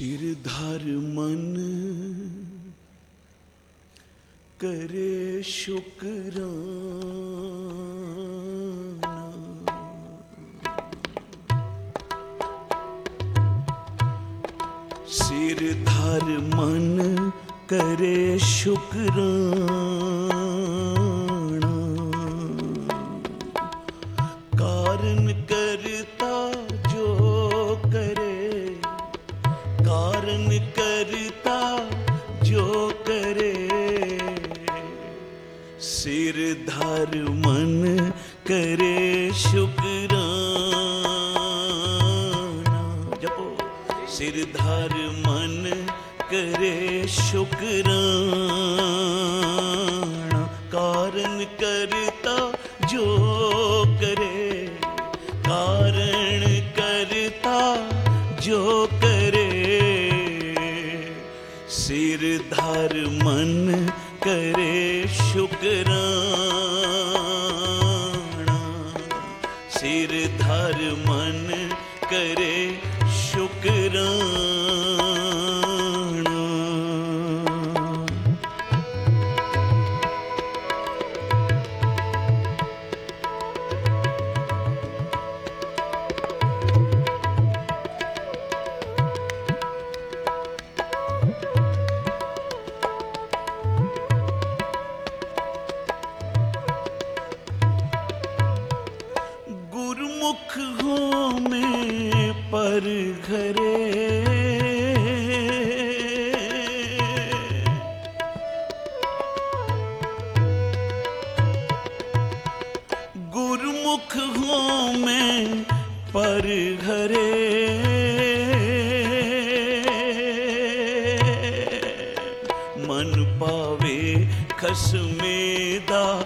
सिरधर मन करे शुक्राना, सिरधर मन करे शुक्राना, कारण करता जो करे, कारण करता जो करे, सिरधर मन करे शुक्राना। जपो सिरधर मन करे शुक्राना, कारण करता जो करे, कारण करता जो करे, सिरधर मन करे शुक्राना, सिरधर मन करे शुक्राना। गुरुमुख हो में पर घरे, गुरुमुख हो में पर घरे, मन पावे खसमेदा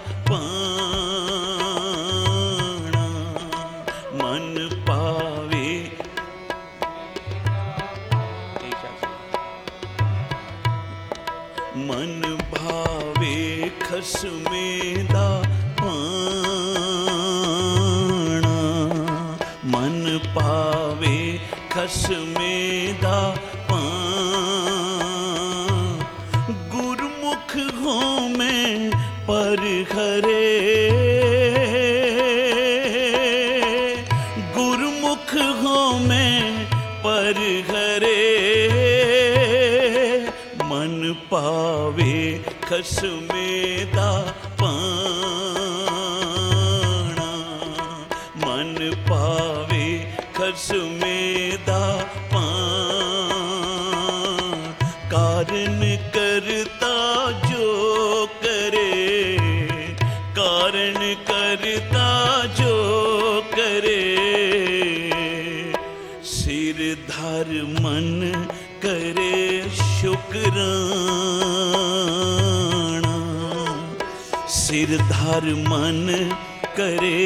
पाना, मन पावे मन भावे खसमेदा पाना, मन पावे खसमेदा पाना, गुरुमुख हो में पर घरे, गुरुमुख हो में पर घरे, मन पावे खसमेदा पाना, मन पावे खसमेदा पाना, कारण करता जो करे, कारण करता जो करे, सिरधर मन करे शुक्राना, सिरधर मन करे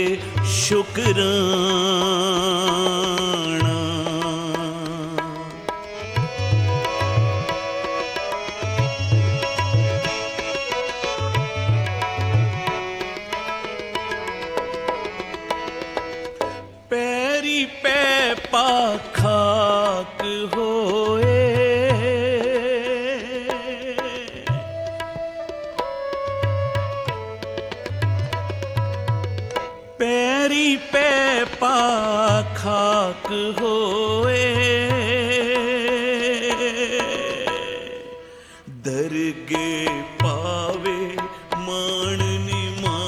शुक्राना। पैरी पे पाखाक होए, पैरी पे पाखाक होए, दरगे पावे माननी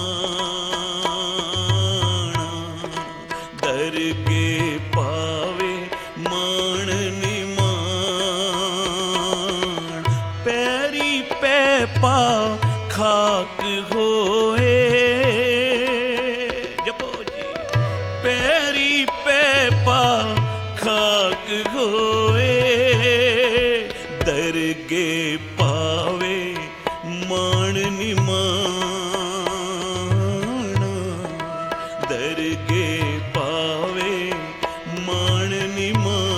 माना, दरगे पावे माननी मान, पैरी पे पाखाक होए, पैरी पे पाखाक होए, दरगे पावे माननी माना, दरगे पावे माननी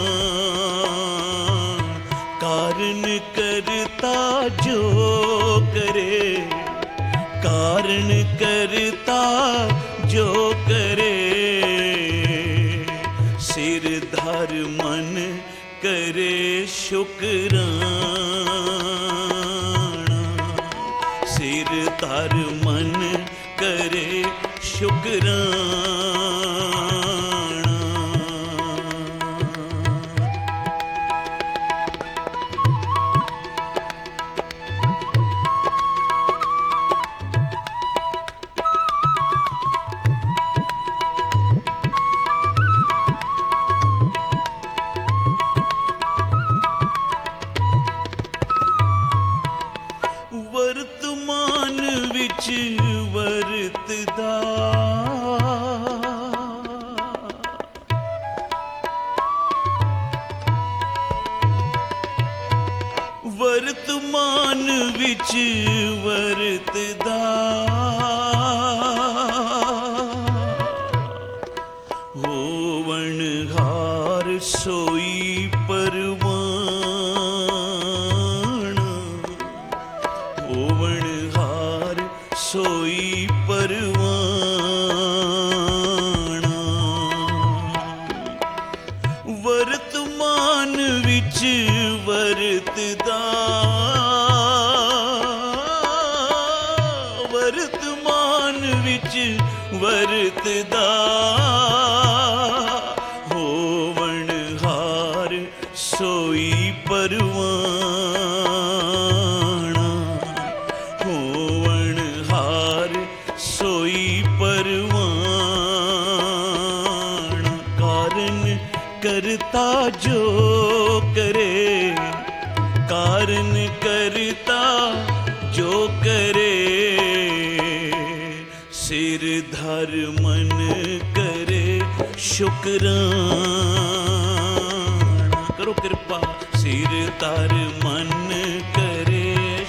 मान, कारण करता जो करे, कारण करता जो करे, सिरधर मन करे शुकराना, सिर धर मन करे शुकराना। वर्तमान विच वरतदा, वर्तमान विच वरतदा, होवनहार सोई परवान, होवनहार सोई परवाना। वर्तमान विच वरतदा, वर्तमान विच वरतदा, होवनहार सोई परवाना, होवनहार सोई परवाना। कारण करता जो करे, कारण करता जो करे, सिर धर मन करे शुकराना। करो कृपा, सिर धर मन करे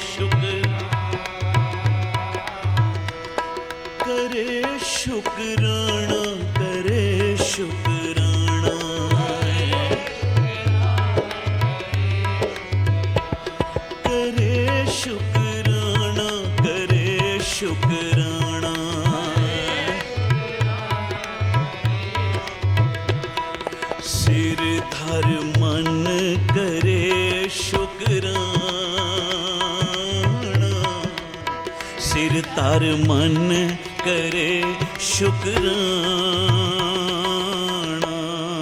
करे शुकराना, करे शुकराना। करे शुकराना, करे शुकराना। सिर धर मन करे शुकराना, सिर धर मन करे शुकराना।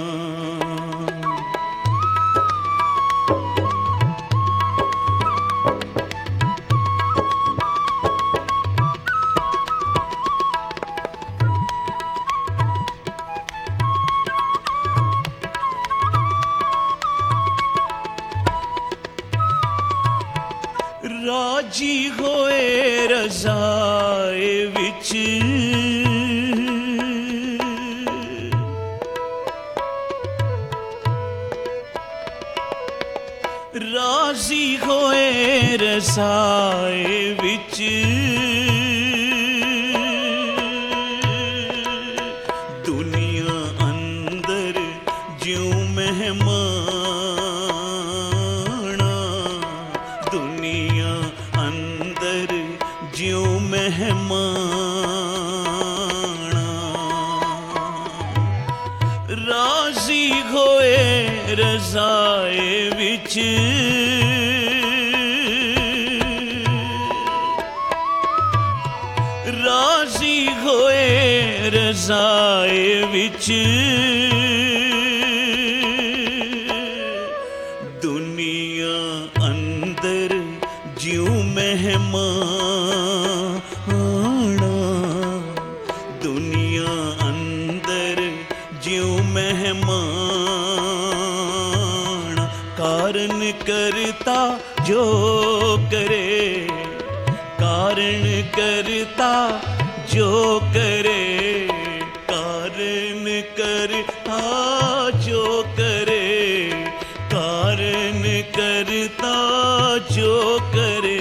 राजी होए रज़ाए विच, राजी होए रज़ाए विच, दुनिया अंदर ज्यों मेहमाना, दुनिया अंदर ज्यों मेहमाना। राजी होए रज़ाए विच, राजी होए रज़ाए विच, दुनिया अंदर ज्यों मेहमाना, दुनिया अंदर ज्यों मेहमाना। कारण करता जो करे, कारण करता जो करे, कारण करता जो करे, कारण करता जो करे,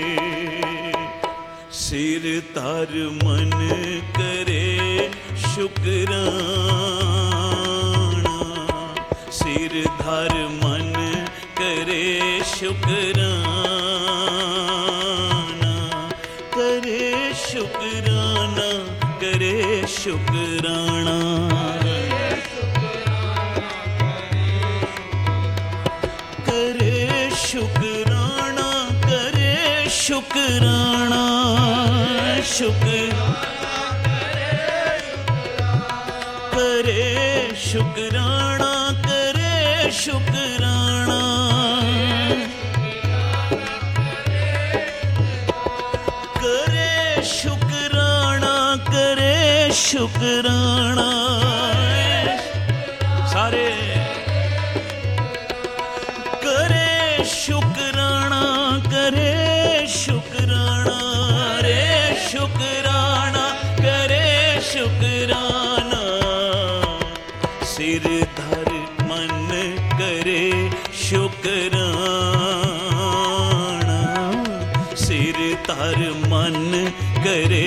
सिर धर मन करे शुकराना, सिर धर मन करे शुकराना, करे शुकराना, करे शुकराना। करे शुकराना, करे शुकराना, करे शुकराना, करे शुकराना, करे शुकराना, करे शुकराना। सारे करे शुकराना, करे शुकराना, रे शुकराना, करे शुकराना। सिर धर मन करे शुकराना, सिर धर मन करे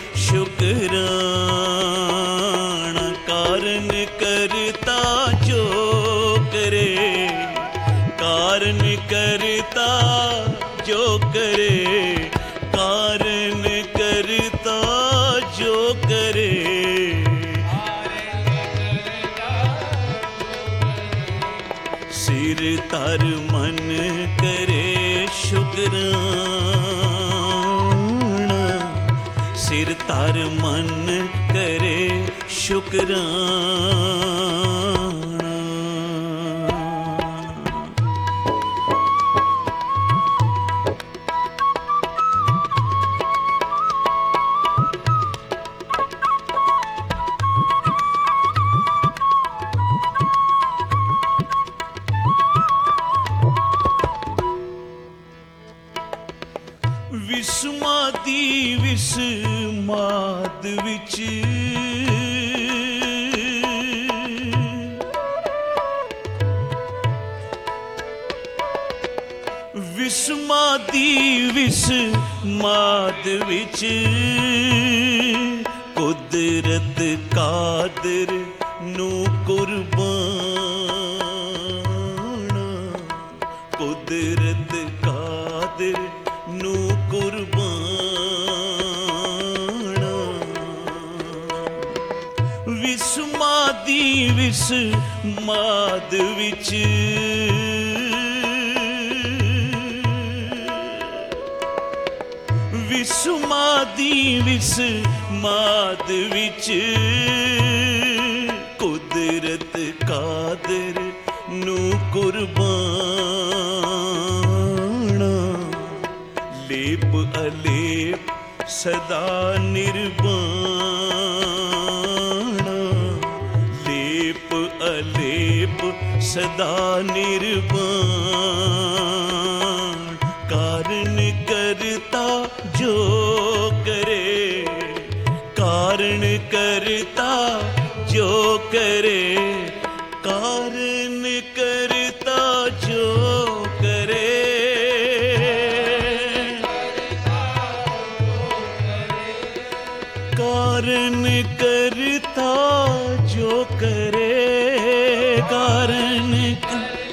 शुकराना। कारण करता जो करे, कारण करता जो करे, कारण करता जो करे। सिर तर मन करे शुकराना, सिर तर मन करे शुकराना। ਵਿਸਮਾਦੀ ਵਿਸਮਾਦ ਵਿੱਚ ਵਿਸਮਾਦੀ ਵਿਸਮਾਦ ਵਿੱਚ ਕੁਦਰਤ ਕਾਦਰ ਨੂੰ ਕੁਰਬਾਨਾ, ਕੁਦਰਤ ਕਾਦਰ ਨੂੰ ਕੁਰਬਾਨਾ। ਵਿਸਮਾਦੀ ਵਿਸਮਾਦ ਵਿੱਚ ਵਿਸਮਾਦੀ ਵਿਸਮਾਦ ਵਿੱਚ ਕੁਦਰਤ ਕਾਦਰ ਨੂੰ ਕੁਰਬਾਨਾ। ਲੇਪ ਅਲੇਪ ਸਦਾ ਨਿਰਵਾਣਾ, ਲੇਪ ਅਲੇਪ ਸਦਾ ਨਿਰਵਾਣ। ਕਾਰਨ ਕਰਤਾ ਜੋ ਕਰੇ, ਕਾਰਨ ਕਰਤਾ ਜੋ ਕਰੇ, ਕਾਰਨ ਕਰਤਾ ਜੋ ਕਰੇ। ਕਾਰਨ ਕਰਤਾ ਜੋ ਕਰੇ, ਕਾਰਨ